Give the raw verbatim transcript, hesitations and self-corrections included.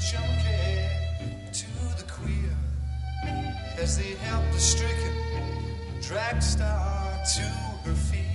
junkie to the queer as they help the stricken drag star to her feet.